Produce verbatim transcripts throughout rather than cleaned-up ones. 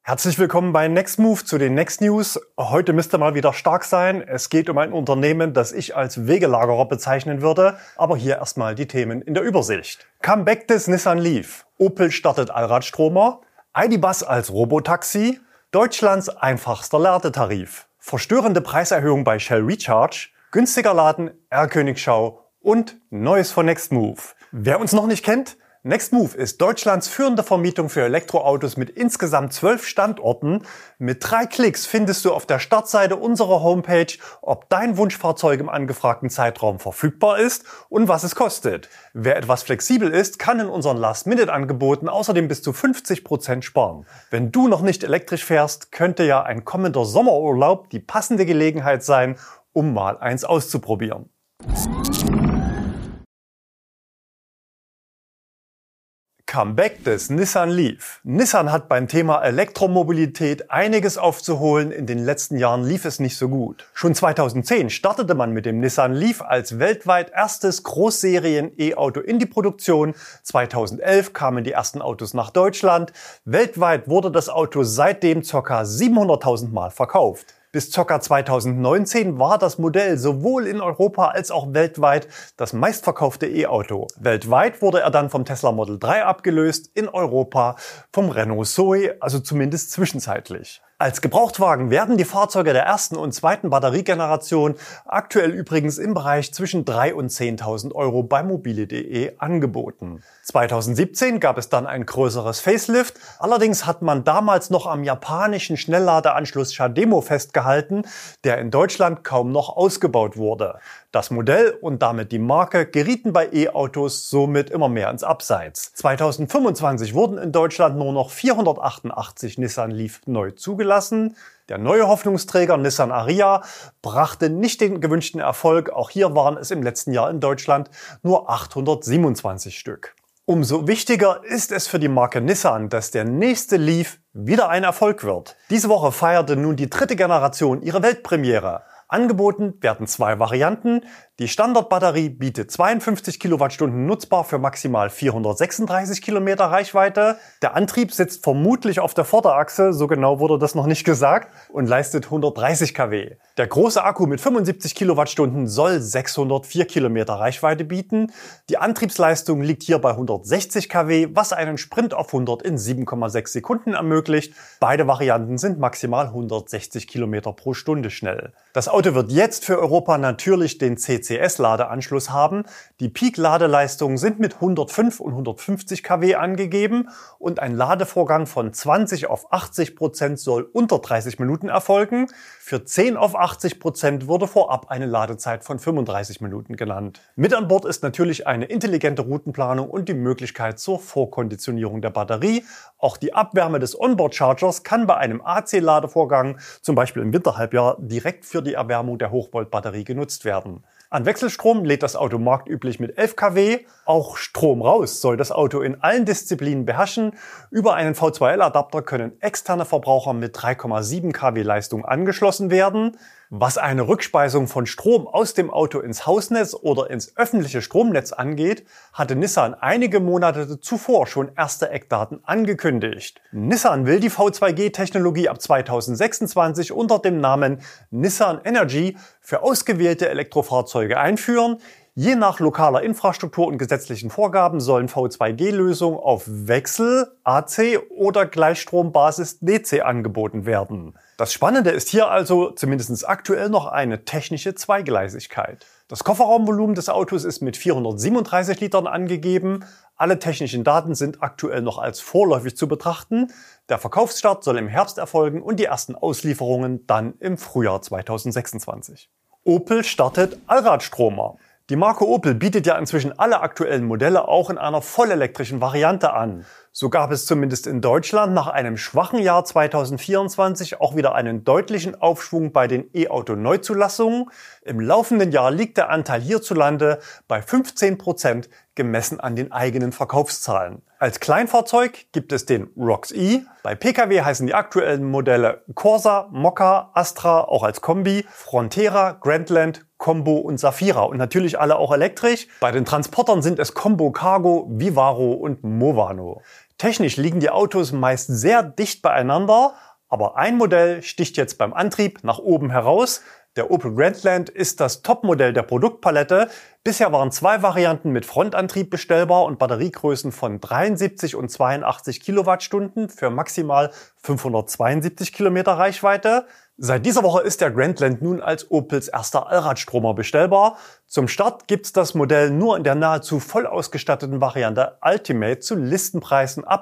Herzlich willkommen bei Nextmove zu den Next News. Heute müsst ihr mal wieder stark sein. Es geht um ein Unternehmen, das ich als Wegelagerer bezeichnen würde. Aber hier erstmal die Themen in der Übersicht. Comeback des Nissan Leaf. Opel startet Allradstromer. I D. Buzz als Robotaxi. Deutschlands einfachster Ladetarif. Verstörende Preiserhöhung bei Shell Recharge. Günstiger Laden, R-Königschau und Neues von Nextmove. Wer uns noch nicht kennt: Nextmove ist Deutschlands führende Vermietung für Elektroautos mit insgesamt zwölf Standorten. Mit drei Klicks findest du auf der Startseite unserer Homepage, ob dein Wunschfahrzeug im angefragten Zeitraum verfügbar ist und was es kostet. Wer etwas flexibel ist, kann in unseren Last-Minute-Angeboten außerdem bis zu fünfzig Prozent sparen. Wenn du noch nicht elektrisch fährst, könnte ja ein kommender Sommerurlaub die passende Gelegenheit sein, um mal eins auszuprobieren. Comeback des Nissan Leaf. Nissan hat beim Thema Elektromobilität einiges aufzuholen. In den letzten Jahren lief es nicht so gut. Schon zweitausendzehn startete man mit dem Nissan Leaf als weltweit erstes Großserien-E-Auto in die Produktion. zweitausendelf kamen die ersten Autos nach Deutschland. Weltweit wurde das Auto seitdem ca. siebenhunderttausend Mal verkauft. Bis ca. zweitausendneunzehn war das Modell sowohl in Europa als auch weltweit das meistverkaufte E-Auto. Weltweit wurde er dann vom Tesla Model drei abgelöst, in Europa vom Renault Zoe, also zumindest zwischenzeitlich. Als Gebrauchtwagen werden die Fahrzeuge der ersten und zweiten Batteriegeneration aktuell übrigens im Bereich zwischen drei und zehntausend Euro bei mobile punkt de angeboten. zweitausendsiebzehn gab es dann ein größeres Facelift. Allerdings hat man damals noch am japanischen Schnellladeanschluss Chademo festgehalten, der in Deutschland kaum noch ausgebaut wurde. Das Modell und damit die Marke gerieten bei E-Autos somit immer mehr ins Abseits. zweitausendfünfundzwanzig wurden in Deutschland nur noch vierhundertachtundachtzig Nissan Leaf neu zugelassen. Der neue Hoffnungsträger Nissan Ariya brachte nicht den gewünschten Erfolg. Auch hier waren es im letzten Jahr in Deutschland nur achthundertsiebenundzwanzig Stück. Umso wichtiger ist es für die Marke Nissan, dass der nächste Leaf wieder ein Erfolg wird. Diese Woche feierte nun die dritte Generation ihre Weltpremiere. Angeboten werden zwei Varianten. Die Standardbatterie bietet zweiundfünfzig Kilowattstunden nutzbar für maximal vierhundertsechsunddreißig Kilometer Reichweite. Der Antrieb sitzt vermutlich auf der Vorderachse, so genau wurde das noch nicht gesagt, und leistet hundertdreißig Kilowatt. Der große Akku mit fünfundsiebzig Kilowattstunden soll sechshundertvier Kilometer Reichweite bieten. Die Antriebsleistung liegt hier bei hundertsechzig Kilowatt, was einen Sprint auf hundert in sieben Komma sechs Sekunden ermöglicht. Beide Varianten sind maximal hundertsechzig Kilometer pro Stunde schnell. Das Auto wird jetzt für Europa natürlich den C C S-Ladeanschluss haben. Die Peak-Ladeleistungen sind mit hundertfünf und hundertfünfzig Kilowatt angegeben und ein Ladevorgang von zwanzig auf achtzig Prozent soll unter dreißig Minuten erfolgen. Für zehn auf achtzig Prozent wurde vorab eine Ladezeit von fünfunddreißig Minuten genannt. Mit an Bord ist natürlich eine intelligente Routenplanung und die Möglichkeit zur Vorkonditionierung der Batterie. Auch die Abwärme des Onboard-Chargers kann bei einem A C-Ladevorgang, zum Beispiel im Winterhalbjahr, direkt für die Erwärmung der Hochvolt-Batterie genutzt werden. An Wechselstrom lädt das Auto marktüblich mit elf Kilowatt. Auch Strom raus soll das Auto in allen Disziplinen beherrschen. Über einen V zwei L-Adapter können externe Verbraucher mit drei Komma sieben Kilowatt Leistung angeschlossen werden. Was eine Rückspeisung von Strom aus dem Auto ins Hausnetz oder ins öffentliche Stromnetz angeht, hatte Nissan einige Monate zuvor schon erste Eckdaten angekündigt. Nissan will die V zwei G-Technologie ab zweitausendsechsundzwanzig unter dem Namen Nissan Energy für ausgewählte Elektrofahrzeuge einführen. Je nach lokaler Infrastruktur und gesetzlichen Vorgaben sollen V zwei G-Lösungen auf Wechsel, A C oder Gleichstrombasis D C angeboten werden. Das Spannende ist hier also zumindest aktuell noch eine technische Zweigleisigkeit. Das Kofferraumvolumen des Autos ist mit vierhundertsiebenunddreißig Litern angegeben. Alle technischen Daten sind aktuell noch als vorläufig zu betrachten. Der Verkaufsstart soll im Herbst erfolgen und die ersten Auslieferungen dann im Frühjahr zweitausendsechsundzwanzig. Opel startet Allradstromer. Die Marke Opel bietet ja inzwischen alle aktuellen Modelle auch in einer vollelektrischen Variante an. So gab es zumindest in Deutschland nach einem schwachen Jahr zweitausendvierundzwanzig auch wieder einen deutlichen Aufschwung bei den E-Auto-Neuzulassungen. Im laufenden Jahr liegt der Anteil hierzulande bei fünfzehn Prozent gemessen an den eigenen Verkaufszahlen. Als Kleinfahrzeug gibt es den Rox E. Bei Pkw heißen die aktuellen Modelle Corsa, Mokka, Astra, auch als Kombi, Frontera, Grandland, Combo und Safira und natürlich alle auch elektrisch. Bei den Transportern sind es Combo Cargo, Vivaro und Movano. Technisch liegen die Autos meist sehr dicht beieinander, aber ein Modell sticht jetzt beim Antrieb nach oben heraus. Der Opel Grandland ist das Topmodell der Produktpalette. Bisher waren zwei Varianten mit Frontantrieb bestellbar und Batteriegrößen von dreiundsiebzig und zweiundachtzig Kilowattstunden für maximal fünfhundertzweiundsiebzig Kilometer Reichweite. Seit dieser Woche ist der Grandland nun als Opels erster Allradstromer bestellbar. Zum Start gibt's das Modell nur in der nahezu voll ausgestatteten Variante Ultimate zu Listenpreisen ab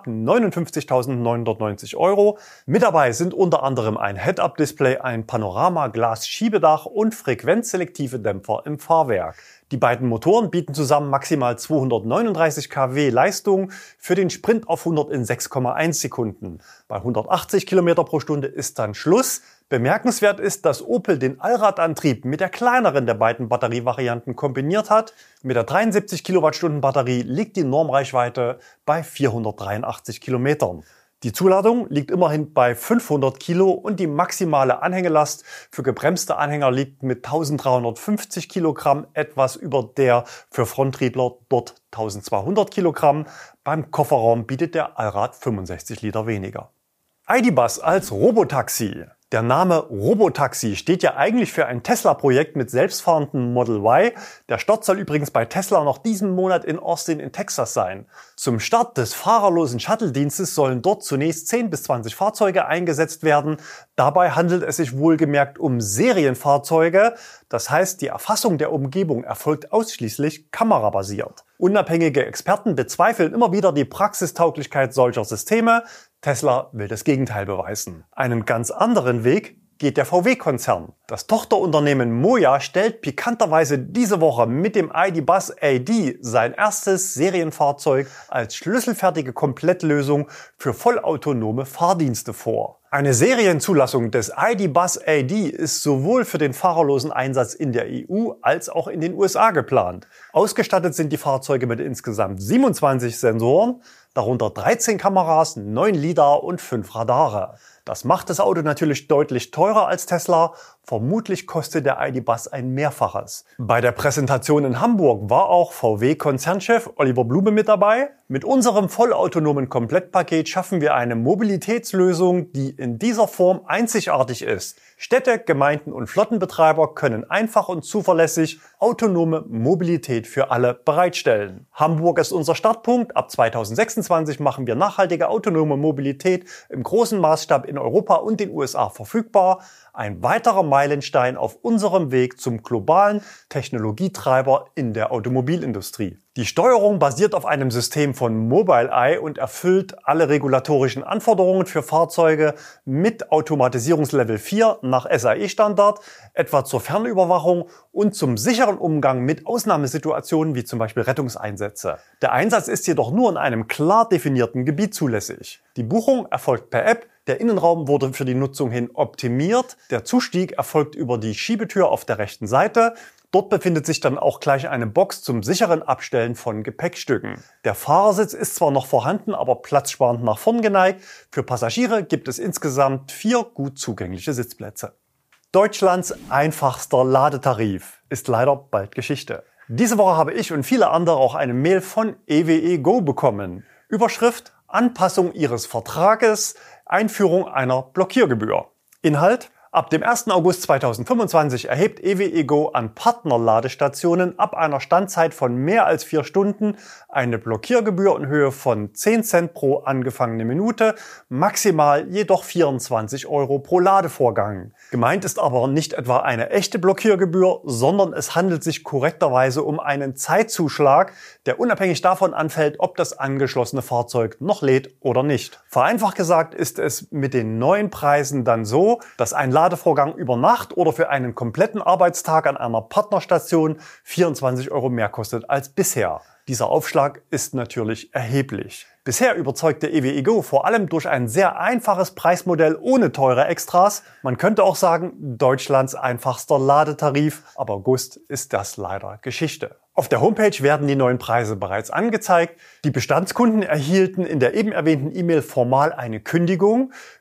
neunundfünfzigtausendneunhundertneunzig Euro. Mit dabei sind unter anderem ein Head-Up-Display, ein Panorama-Glas-Schiebedach und frequenzselektive Dämpfer im Fahrwerk. Die beiden Motoren bieten zusammen maximal zweihundertneununddreißig Kilowatt Leistung für den Sprint auf hundert in sechs Komma eins Sekunden. Bei hundertachtzig Kilometer pro Stunde ist dann Schluss. Bemerkenswert ist, dass Opel den Allradantrieb mit der kleineren der beiden Batterievarianten kombiniert hat. Mit der dreiundsiebzig Kilowattstunden Batterie liegt die Normreichweite bei vierhundertdreiundachtzig Kilometern. Die Zuladung liegt immerhin bei fünfhundert Kilo und die maximale Anhängelast für gebremste Anhänger liegt mit dreizehnhundertfünfzig Kilogramm etwas über der für Fronttriebler dort eintausendzweihundert Kilogramm. Beim Kofferraum bietet der Allrad fünfundsechzig Liter weniger. I D. Buzz als Robotaxi. Der Name Robotaxi steht ja eigentlich für ein Tesla-Projekt mit selbstfahrendem Model Y. Der Start soll übrigens bei Tesla noch diesen Monat in Austin in Texas sein. Zum Start des fahrerlosen Shuttle-Dienstes sollen dort zunächst zehn bis zwanzig Fahrzeuge eingesetzt werden. Dabei handelt es sich wohlgemerkt um Serienfahrzeuge. Das heißt, die Erfassung der Umgebung erfolgt ausschließlich kamerabasiert. Unabhängige Experten bezweifeln immer wieder die Praxistauglichkeit solcher Systeme. Tesla will das Gegenteil beweisen. Einen ganz anderen Weg geht der V W-Konzern. Das Tochterunternehmen Moja stellt pikanterweise diese Woche mit dem I D. Buzz A D sein erstes Serienfahrzeug als schlüsselfertige Komplettlösung für vollautonome Fahrdienste vor. Eine Serienzulassung des I D. Buzz A D ist sowohl für den fahrerlosen Einsatz in der E U als auch in den U S A geplant. Ausgestattet sind die Fahrzeuge mit insgesamt siebenundzwanzig Sensoren, darunter dreizehn Kameras, neun LiDAR und fünf Radare. Das macht das Auto natürlich deutlich teurer als Tesla. Vermutlich kostet der I D. Buzz ein Mehrfaches. Bei der Präsentation in Hamburg war auch V W-Konzernchef Oliver Blume mit dabei. Mit unserem vollautonomen Komplettpaket schaffen wir eine Mobilitätslösung, die in dieser Form einzigartig ist. Städte, Gemeinden und Flottenbetreiber können einfach und zuverlässig autonome Mobilität für alle bereitstellen. Hamburg ist unser Startpunkt. Ab zweitausendsechsundzwanzig machen wir nachhaltige autonome Mobilität im großen Maßstab in Europa und den U S A verfügbar. Ein weiterer Meilenstein auf unserem Weg zum globalen Technologietreiber in der Automobilindustrie. Die Steuerung basiert auf einem System von Mobileye und erfüllt alle regulatorischen Anforderungen für Fahrzeuge mit Automatisierungslevel vier nach S A E-Standard, etwa zur Fernüberwachung und zum sicheren Umgang mit Ausnahmesituationen wie zum Beispiel Rettungseinsätze. Der Einsatz ist jedoch nur in einem klar definierten Gebiet zulässig. Die Buchung erfolgt per App. Der Innenraum wurde für die Nutzung hin optimiert. Der Zustieg erfolgt über die Schiebetür auf der rechten Seite. Dort befindet sich dann auch gleich eine Box zum sicheren Abstellen von Gepäckstücken. Der Fahrersitz ist zwar noch vorhanden, aber platzsparend nach vorn geneigt. Für Passagiere gibt es insgesamt vier gut zugängliche Sitzplätze. Deutschlands einfachster Ladetarif ist leider bald Geschichte. Diese Woche habe ich und viele andere auch eine Mail von E W E Go bekommen. Überschrift: Anpassung Ihres Vertrages, Einführung einer Blockiergebühr. Inhalt: Ab dem ersten August zweitausendfünfundzwanzig erhebt E W E Go an Partnerladestationen ab einer Standzeit von mehr als vier Stunden eine Blockiergebühr in Höhe von zehn Cent pro angefangene Minute, maximal jedoch vierundzwanzig Euro pro Ladevorgang. Gemeint ist aber nicht etwa eine echte Blockiergebühr, sondern es handelt sich korrekterweise um einen Zeitzuschlag, der unabhängig davon anfällt, ob das angeschlossene Fahrzeug noch lädt oder nicht. Vereinfacht gesagt ist es mit den neuen Preisen dann so, dass ein Ladevorgang über Nacht oder für einen kompletten Arbeitstag an einer Partnerstation vierundzwanzig Euro mehr kostet als bisher. Dieser Aufschlag ist natürlich erheblich. Bisher überzeugte E W E Go vor allem durch ein sehr einfaches Preismodell ohne teure Extras. Man könnte auch sagen, Deutschlands einfachster Ladetarif. Ab August ist das leider Geschichte. Auf der Homepage werden die neuen Preise bereits angezeigt. Die Bestandskunden erhielten in der eben erwähnten E-Mail formal eine Kündigung.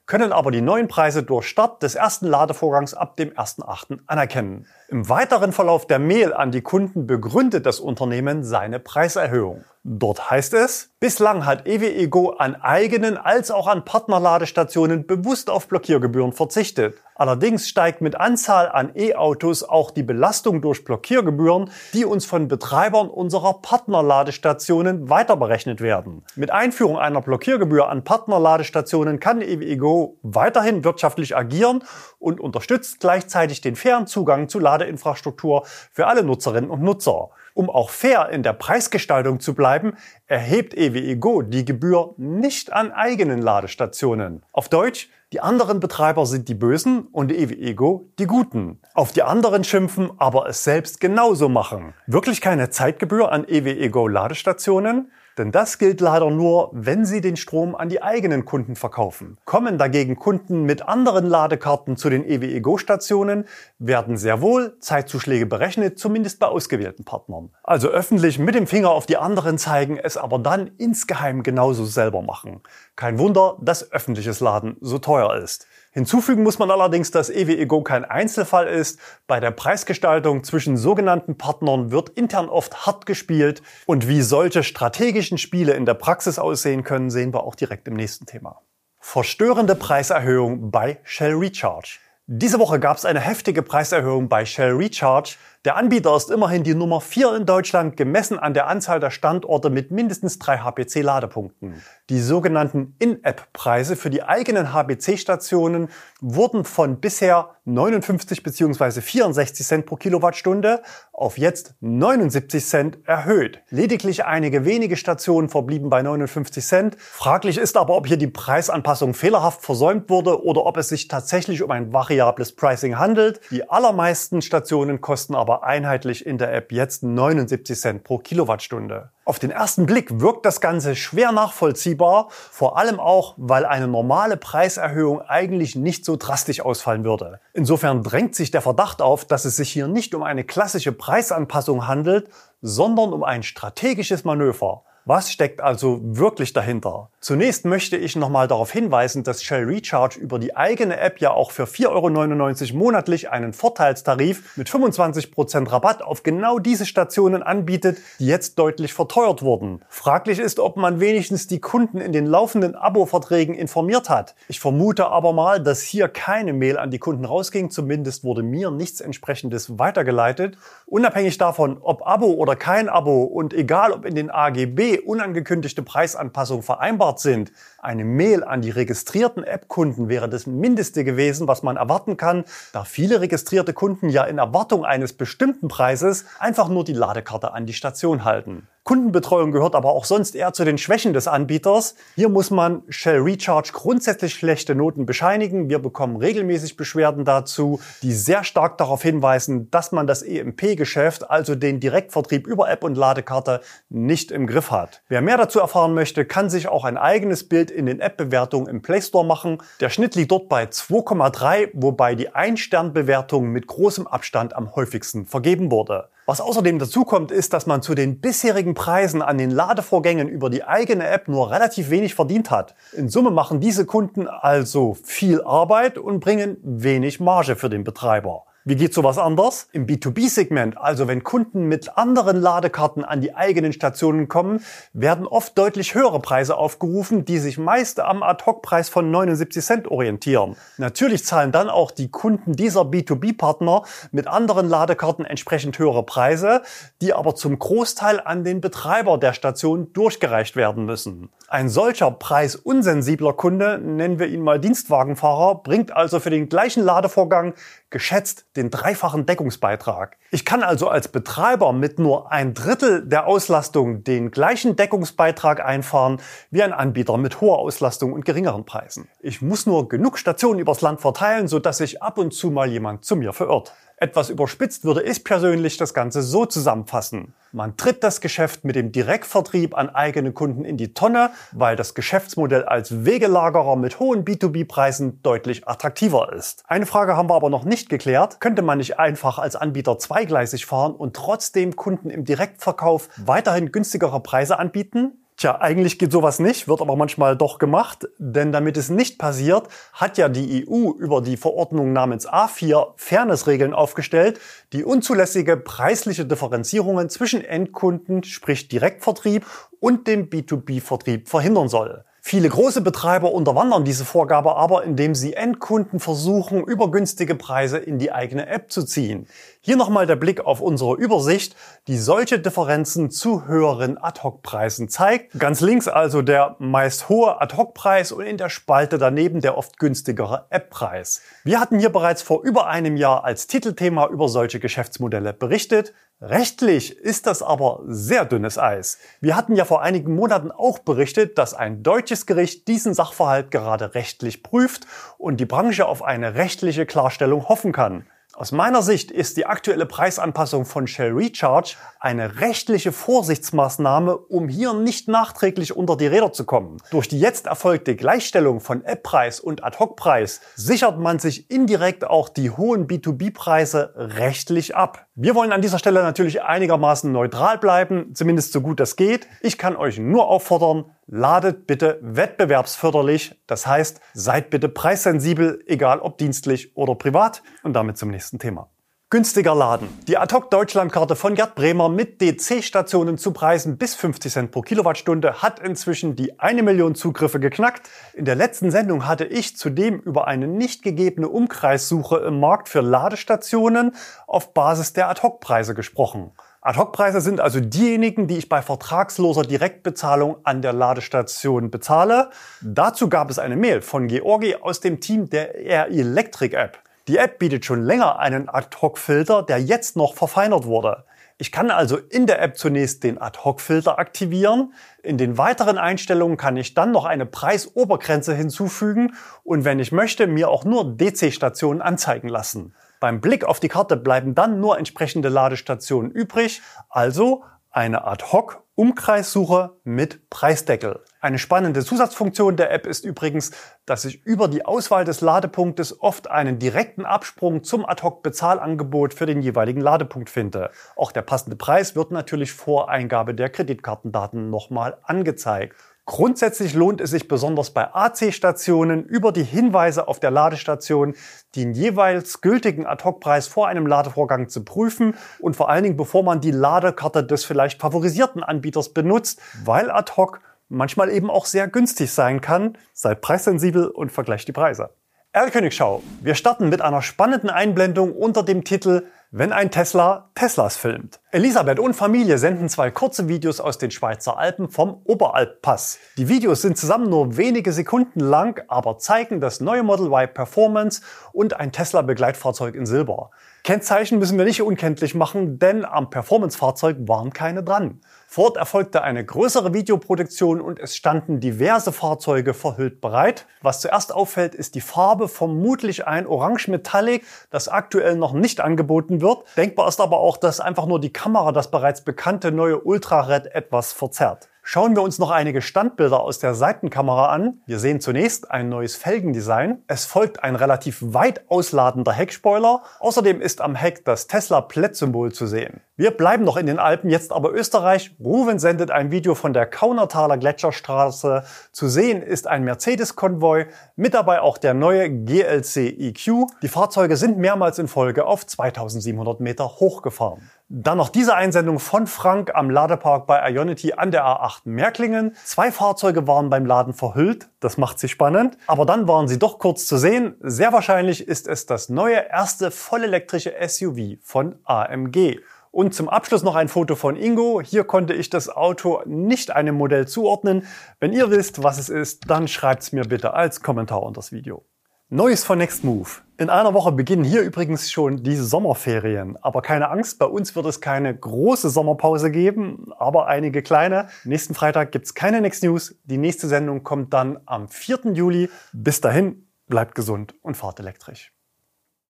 können aber die neuen Preise durch Start des ersten Ladevorgangs ab dem ersten achten anerkennen. Im weiteren Verlauf der Mail an die Kunden begründet das Unternehmen seine Preiserhöhung. Dort heißt es, bislang hat E W E Go an eigenen als auch an Partnerladestationen bewusst auf Blockiergebühren verzichtet. Allerdings steigt mit Anzahl an E-Autos auch die Belastung durch Blockiergebühren, die uns von Betreibern unserer Partnerladestationen weiter berechnet werden. Mit Einführung einer Blockiergebühr an Partnerladestationen kann E W E Go weiterhin wirtschaftlich agieren und unterstützt gleichzeitig den fairen Zugang zu Ladeinfrastruktur für alle Nutzerinnen und Nutzer. Um auch fair in der Preisgestaltung zu bleiben, erhebt E W E Go die Gebühr nicht an eigenen Ladestationen. Auf Deutsch, die anderen Betreiber sind die Bösen und E W E Go die Guten. Auf die anderen schimpfen, aber es selbst genauso machen. Wirklich keine Zeitgebühr an E W E Go Ladestationen? Denn das gilt leider nur, wenn sie den Strom an die eigenen Kunden verkaufen. Kommen dagegen Kunden mit anderen Ladekarten zu den E W E Go Stationen, werden sehr wohl Zeitzuschläge berechnet, zumindest bei ausgewählten Partnern. Also öffentlich mit dem Finger auf die anderen zeigen, es aber dann insgeheim genauso selber machen. Kein Wunder, dass öffentliches Laden so teuer ist. Hinzufügen muss man allerdings, dass E W E Go kein Einzelfall ist. Bei der Preisgestaltung zwischen sogenannten Partnern wird intern oft hart gespielt. Und wie solche strategischen Spiele in der Praxis aussehen können, sehen wir auch direkt im nächsten Thema. Verstörende Preiserhöhung bei Shell Recharge. Diese Woche gab es eine heftige Preiserhöhung bei Shell Recharge. Der Anbieter ist immerhin die Nummer vier in Deutschland, gemessen an der Anzahl der Standorte mit mindestens drei H P C-Ladepunkten. Die sogenannten In-App-Preise für die eigenen H P C-Stationen wurden von bisher neunundfünfzig bzw. vierundsechzig Cent pro Kilowattstunde auf jetzt neunundsiebzig Cent erhöht. Lediglich einige wenige Stationen verblieben bei neunundfünfzig Cent. Fraglich ist aber, ob hier die Preisanpassung fehlerhaft versäumt wurde oder ob es sich tatsächlich um ein variables Pricing handelt. Die allermeisten Stationen kosten aber einheitlich in der App jetzt neunundsiebzig Cent pro Kilowattstunde. Auf den ersten Blick wirkt das Ganze schwer nachvollziehbar, vor allem auch, weil eine normale Preiserhöhung eigentlich nicht so drastisch ausfallen würde. Insofern drängt sich der Verdacht auf, dass es sich hier nicht um eine klassische Preisanpassung handelt, sondern um ein strategisches Manöver. Was steckt also wirklich dahinter? Zunächst möchte ich nochmal darauf hinweisen, dass Shell Recharge über die eigene App ja auch für vier Euro neunundneunzig monatlich einen Vorteilstarif mit fünfundzwanzig Prozent Rabatt auf genau diese Stationen anbietet, die jetzt deutlich verteuert wurden. Fraglich ist, ob man wenigstens die Kunden in den laufenden Abo-Verträgen informiert hat. Ich vermute aber mal, dass hier keine Mail an die Kunden rausging, zumindest wurde mir nichts Entsprechendes weitergeleitet. Unabhängig davon, ob Abo oder kein Abo und egal ob in den A G B unangekündigte Preisanpassungen vereinbart sind, eine Mail an die registrierten App-Kunden wäre das Mindeste gewesen, was man erwarten kann, da viele registrierte Kunden ja in Erwartung eines bestimmten Preises einfach nur die Ladekarte an die Station halten. Kundenbetreuung gehört aber auch sonst eher zu den Schwächen des Anbieters. Hier muss man Shell Recharge grundsätzlich schlechte Noten bescheinigen. Wir bekommen regelmäßig Beschwerden dazu, die sehr stark darauf hinweisen, dass man das E M P-Geschäft, also den Direktvertrieb über App und Ladekarte, nicht im Griff hat. Wer mehr dazu erfahren möchte, kann sich auch ein eigenes Bild in den App-Bewertungen im Play Store machen. Der Schnitt liegt dort bei zwei Komma drei, wobei die Ein-Stern-Bewertung mit großem Abstand am häufigsten vergeben wurde. Was außerdem dazu kommt, ist, dass man zu den bisherigen Preisen an den Ladevorgängen über die eigene App nur relativ wenig verdient hat. In Summe machen diese Kunden also viel Arbeit und bringen wenig Marge für den Betreiber. Wie geht sowas anders? Im B zwei B-Segment, also wenn Kunden mit anderen Ladekarten an die eigenen Stationen kommen, werden oft deutlich höhere Preise aufgerufen, die sich meist am Ad-Hoc-Preis von neunundsiebzig Cent orientieren. Natürlich zahlen dann auch die Kunden dieser B zwei B-Partner mit anderen Ladekarten entsprechend höhere Preise, die aber zum Großteil an den Betreiber der Station durchgereicht werden müssen. Ein solcher preisunsensibler Kunde, nennen wir ihn mal Dienstwagenfahrer, bringt also für den gleichen Ladevorgang geschätzt den dreifachen Deckungsbeitrag. Ich kann also als Betreiber mit nur ein Drittel der Auslastung den gleichen Deckungsbeitrag einfahren wie ein Anbieter mit hoher Auslastung und geringeren Preisen. Ich muss nur genug Stationen übers Land verteilen, sodass sich ab und zu mal jemand zu mir verirrt. Etwas überspitzt würde ich persönlich das Ganze so zusammenfassen. Man tritt das Geschäft mit dem Direktvertrieb an eigene Kunden in die Tonne, weil das Geschäftsmodell als Wegelagerer mit hohen B zwei B-Preisen deutlich attraktiver ist. Eine Frage haben wir aber noch nicht geklärt. Könnte man nicht einfach als Anbieter zweigleisig fahren und trotzdem Kunden im Direktverkauf weiterhin günstigere Preise anbieten? Tja, eigentlich geht sowas nicht, wird aber manchmal doch gemacht, denn damit es nicht passiert, hat ja die E U über die Verordnung namens A vier Fairness-Regeln aufgestellt, die unzulässige preisliche Differenzierungen zwischen Endkunden, sprich Direktvertrieb, und dem B zwei B-Vertrieb verhindern soll. Viele große Betreiber unterwandern diese Vorgabe aber, indem sie Endkunden versuchen, über günstige Preise in die eigene App zu ziehen. Hier nochmal der Blick auf unsere Übersicht, die solche Differenzen zu höheren Ad-Hoc-Preisen zeigt. Ganz links also der meist hohe Ad-Hoc-Preis und in der Spalte daneben der oft günstigere App-Preis. Wir hatten hier bereits vor über einem Jahr als Titelthema über solche Geschäftsmodelle berichtet. Rechtlich ist das aber sehr dünnes Eis. Wir hatten ja vor einigen Monaten auch berichtet, dass ein deutsches Gericht diesen Sachverhalt gerade rechtlich prüft und die Branche auf eine rechtliche Klarstellung hoffen kann. Aus meiner Sicht ist die aktuelle Preisanpassung von Shell Recharge eine rechtliche Vorsichtsmaßnahme, um hier nicht nachträglich unter die Räder zu kommen. Durch die jetzt erfolgte Gleichstellung von App-Preis und Ad-Hoc-Preis sichert man sich indirekt auch die hohen B zwei B-Preise rechtlich ab. Wir wollen an dieser Stelle natürlich einigermaßen neutral bleiben, zumindest so gut es geht. Ich kann euch nur auffordern, ladet bitte wettbewerbsförderlich, das heißt, seid bitte preissensibel, egal ob dienstlich oder privat. Und damit zum nächsten Thema. Günstiger laden. Die Ad-Hoc-Deutschlandkarte von Gerd Bremer mit D C-Stationen zu Preisen bis fünfzig Cent pro Kilowattstunde hat inzwischen die eine Million Zugriffe geknackt. In der letzten Sendung hatte ich zudem über eine nicht gegebene Umkreissuche im Markt für Ladestationen auf Basis der Ad-Hoc-Preise gesprochen. Ad-Hoc-Preise sind also diejenigen, die ich bei vertragsloser Direktbezahlung an der Ladestation bezahle. Dazu gab es eine Mail von Georgi aus dem Team der R Electric App. Die App bietet schon länger einen Ad-Hoc-Filter, der jetzt noch verfeinert wurde. Ich kann also in der App zunächst den Ad-Hoc-Filter aktivieren. In den weiteren Einstellungen kann ich dann noch eine Preisobergrenze hinzufügen und wenn ich möchte, mir auch nur D C-Stationen anzeigen lassen. Beim Blick auf die Karte bleiben dann nur entsprechende Ladestationen übrig, also eine Ad-Hoc-Umkreissuche mit Preisdeckel. Eine spannende Zusatzfunktion der App ist übrigens, dass ich über die Auswahl des Ladepunktes oft einen direkten Absprung zum Ad-Hoc-Bezahlangebot für den jeweiligen Ladepunkt finde. Auch der passende Preis wird natürlich vor Eingabe der Kreditkartendaten nochmal angezeigt. Grundsätzlich lohnt es sich besonders bei A C-Stationen über die Hinweise auf der Ladestation den jeweils gültigen Ad-Hoc-Preis vor einem Ladevorgang zu prüfen und vor allen Dingen bevor man die Ladekarte des vielleicht favorisierten Anbieters benutzt, weil Ad-Hoc manchmal eben auch sehr günstig sein kann. Seid preissensibel und vergleicht die Preise. R-Königschau. Wir starten mit einer spannenden Einblendung unter dem Titel Wenn ein Tesla Teslas filmt. Elisabeth und Familie senden zwei kurze Videos aus den Schweizer Alpen vom Oberalppass. Die Videos sind zusammen nur wenige Sekunden lang, aber zeigen das neue Model Y Performance und ein Tesla-Begleitfahrzeug in Silber. Kennzeichen müssen wir nicht unkenntlich machen, denn am Performance-Fahrzeug waren keine dran. Vor Ort erfolgte eine größere Videoproduktion und es standen diverse Fahrzeuge verhüllt bereit. Was zuerst auffällt, ist die Farbe, vermutlich ein Orange Metallic, das aktuell noch nicht angeboten wird. Denkbar ist aber auch, dass einfach nur die Kamera das bereits bekannte neue Ultra Red etwas verzerrt. Schauen wir uns noch einige Standbilder aus der Seitenkamera an. Wir sehen zunächst ein neues Felgendesign. Es folgt ein relativ weit ausladender Heckspoiler. Außerdem ist am Heck das Tesla-Plätt-Symbol zu sehen. Wir bleiben noch in den Alpen, jetzt aber Österreich. Ruven sendet ein Video von der Kaunertaler Gletscherstraße. Zu sehen ist ein Mercedes-Konvoi, mit dabei auch der neue G L C E Q. Die Fahrzeuge sind mehrmals in Folge auf zweitausendsiebenhundert Meter hochgefahren. Dann noch diese Einsendung von Frank am Ladepark bei Ionity an der A acht Märklingen. Zwei Fahrzeuge waren beim Laden verhüllt, das macht sie spannend, aber dann waren sie doch kurz zu sehen. Sehr wahrscheinlich ist es das neue erste vollelektrische S U V von A M G. Und zum Abschluss noch ein Foto von Ingo. Hier konnte ich das Auto nicht einem Modell zuordnen. Wenn ihr wisst, was es ist, dann schreibt's mir bitte als Kommentar unter das Video. Neues von Nextmove. In einer Woche beginnen hier übrigens schon die Sommerferien. Aber keine Angst, bei uns wird es keine große Sommerpause geben, aber einige kleine. Nächsten Freitag gibt's keine Next News. Die nächste Sendung kommt dann am vierten Juli. Bis dahin, bleibt gesund und fahrt elektrisch.